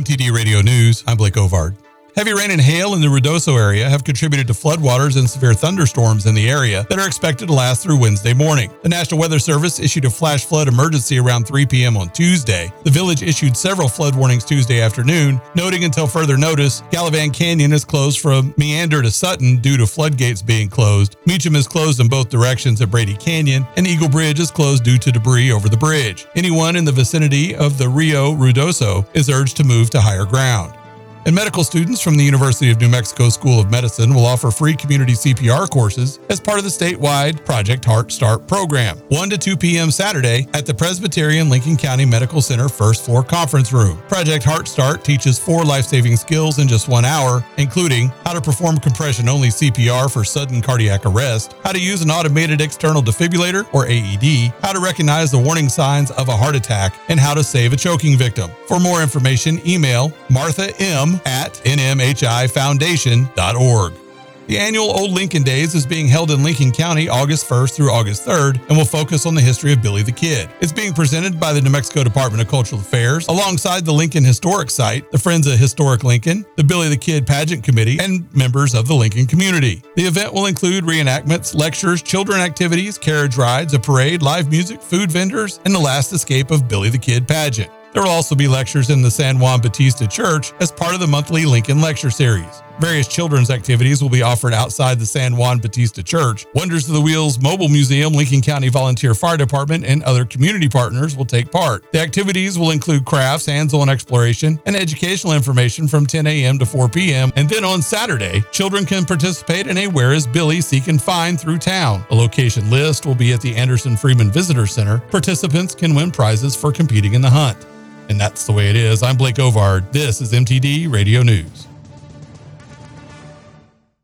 MTD Radio News, I'm Blake Ovard. Heavy rain and hail in the Ruidoso area have contributed to floodwaters and severe thunderstorms in the area that are expected to last through Wednesday morning. The National Weather Service issued a flash flood emergency around 3 p.m. on Tuesday. The village issued several flood warnings Tuesday afternoon, noting until further notice, Gallivan Canyon is closed from Meander to Sutton due to floodgates being closed. Meacham is closed in both directions at Brady Canyon, and Eagle Bridge is closed due to debris over the bridge. Anyone in the vicinity of the Rio Ruidoso is urged to move to higher ground. And medical students from the University of New Mexico School of Medicine will offer free community CPR courses as part of the statewide Project Heart Start program, 1 to 2 p.m. Saturday at the Presbyterian Lincoln County Medical Center first floor conference room. Project Heart Start teaches 4 life-saving skills in just 1 hour, including how to perform compression-only CPR for sudden cardiac arrest, how to use an automated external defibrillator, or AED, how to recognize the warning signs of a heart attack, and how to save a choking victim. For more information, email Martha M. at nmhifoundation.org. The annual Old Lincoln Days is being held in Lincoln County August 1st through August 3rd and will focus on the history of Billy the Kid. It's being presented by the New Mexico Department of Cultural Affairs alongside the Lincoln Historic Site, the Friends of Historic Lincoln, the Billy the Kid Pageant Committee, and members of the Lincoln community. The event will include reenactments, lectures, children activities, carriage rides, a parade, live music, food vendors, and the last escape of Billy the Kid pageant. There will also be lectures in the San Juan Bautista Church as part of the monthly Lincoln Lecture Series. Various children's activities will be offered outside the San Juan Bautista Church. Wonders of the Wheels Mobile Museum, Lincoln County Volunteer Fire Department, and other community partners will take part. The activities will include crafts, hands-on exploration, and educational information from 10 a.m. to 4 p.m. And then on Saturday, children can participate in a Where is Billy Seek and Find through town. A location list will be at the Anderson Freeman Visitor Center. Participants can win prizes for competing in the hunt. And that's the way it is. I'm Blake Ovard. This is MTD Radio News.